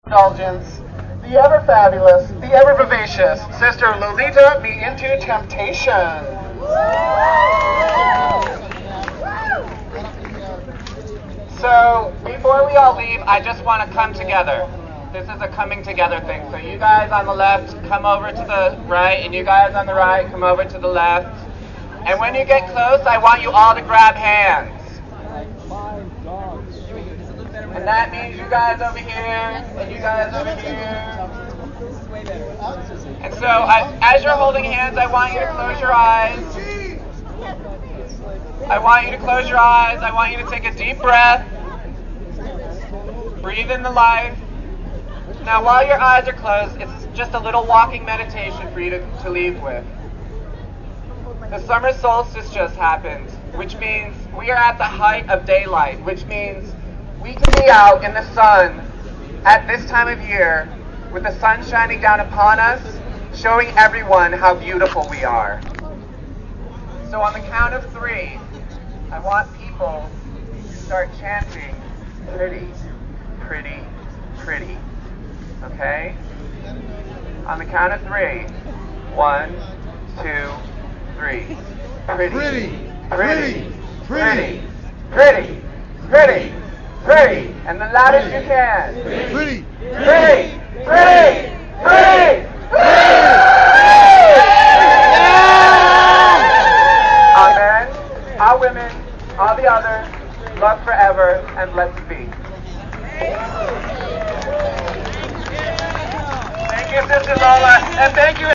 indulgence, the ever fabulous, the ever vivacious Sister Lolita Me Into Temptation. So, before we all leave, I just want to come together. This is a coming together thing. So you guys on the left, come over to the right, and you guys on the right, come over to the left. And when you get close, I want you all to grab hands. And that means you guys over here, and you guys over here. And so, as you're holding hands, I want you to close your eyes. I want you to close your eyes. I want you to take a deep breath. Breathe in the life. Now, while your eyes are closed, it's just a little walking meditation for you to leave with. The summer solstice just happened, which means we are at the height of daylight, which means we can be out in the sun at this time of year with the sun shining down upon us, showing everyone how beautiful we are. So on the count of 3, I want people to start chanting, pretty, pretty, pretty. Okay? On the count of 3. 1, 2, 3. Pretty, pretty, pretty, pretty, pretty, pretty, pretty. And the loudest you can. Pretty, pretty, pretty, pretty, pretty. Amen. All women, all the others, love forever, and let's be. Thank you, Sister Lola, and thank you.